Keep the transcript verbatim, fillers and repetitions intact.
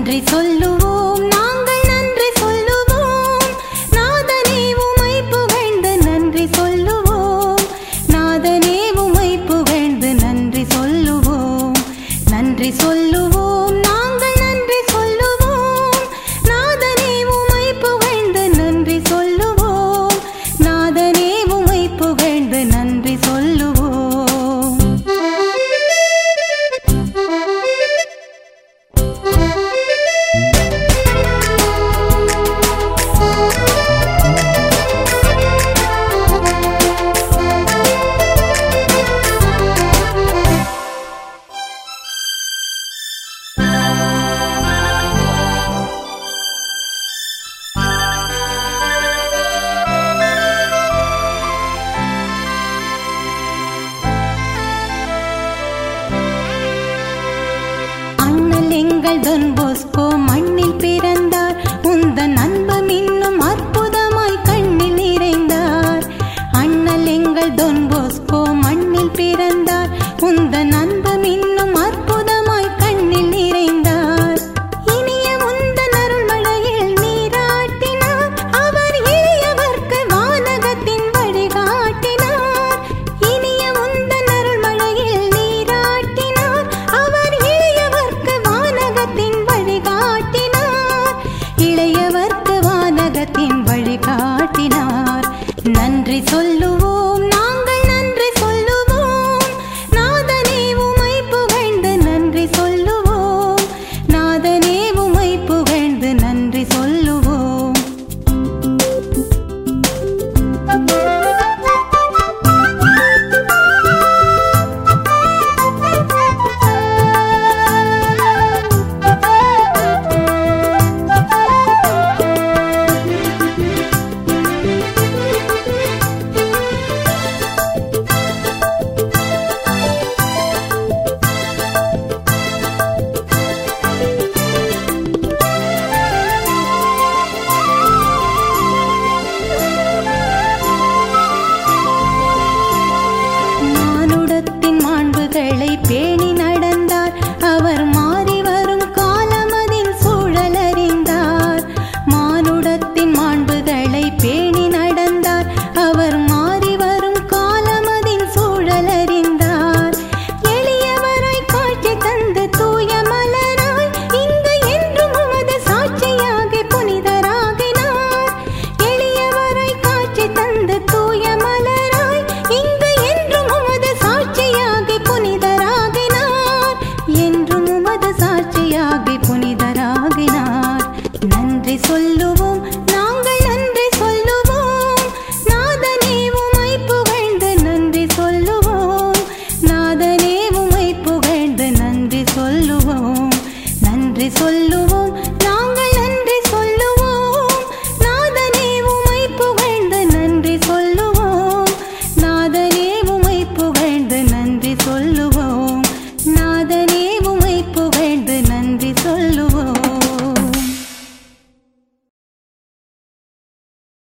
நன்றி சொல்லுவோம் நாங்கள் நன்றி சொல்லுவோம் நாதனே உமை புகழ்ந்து நன்றி சொல்லுவோம் நாதனே உமை புகழ்ந்து நன்றி சொல்லுவோம் நன்றி சொல்லுவோம் நாங்கள் நன்றி சொல்லுவோம் நாதனே உமை புகழ்ந்து நன்றி சொல்லுவோம் நாதனே உமை புகழ்ந்து நன்றி சொல்லுவோம். எங்கள் டொன் போஸ்கோ மண்ணில் பிறந்தார் உந்தன் அன்பும் இன்னும் அற்புதமாய் கண்ணில் நிறைந்தார். அண்ணல் எங்கள் டொன் போஸ்கோ மண்ணில் பிறந்தார் உந்தன் அன்பும் இன்னும் அற்புதமாய் கண்ணில் நிறைந்தார். இனிய உந்தன் அருள்மழையில் நீராட்டினார் அவர் எளியவர்க்கு வானகத்தின் வழிகாட்டினார். இனிய உந்தன் அருள்மழையில் நீராட்டினார் அவர் எளியவர்க்கு வானகத்தின் வழிகாட்டினார் இளையவர்க்கு வானகத்தின் வழிகாட்டினார். நன்றி சொல்லுவோம் நாங்கள் நன்றி சொல்லுவோம் நாதனே உமை புகழ்ந்து நன்றி சொல்லுவோம் நாதனே உமை புகழ்ந்து நன்றி சொல்லுவோம். பேணி நடந்தார் அவர் மாறி வரும் காலமதின் சூழல் அறிந்தார். மானுடத்தின் மாண்புகளை பேணி நடந்தார் அவர் மாறி வரும் காலமதின் சூழல் அறிந்தார். எளியவராய் காட்சி தந்து தூய மலராய் இங்கு என்றும் உமது சாட்சியாகி புனிதராகினார். எளியவராய் காட்சி தந்து தூய மலராய் இங்கு என்றும் உமது சாட்சியாகி புனிதராகினார் என்றும் உமது சாட்சியாகி புனிதராகினார். நன்றி சொல்லுவோம் நாங்கள் நன்றி சொல்லுவோம் நாதனே உமை புகழ்ந்து நன்றி சொல்லுவோம் நாதனே உமை புகழ்ந்து நன்றி சொல்லுவோம். நன்றி சொல்லுவோம்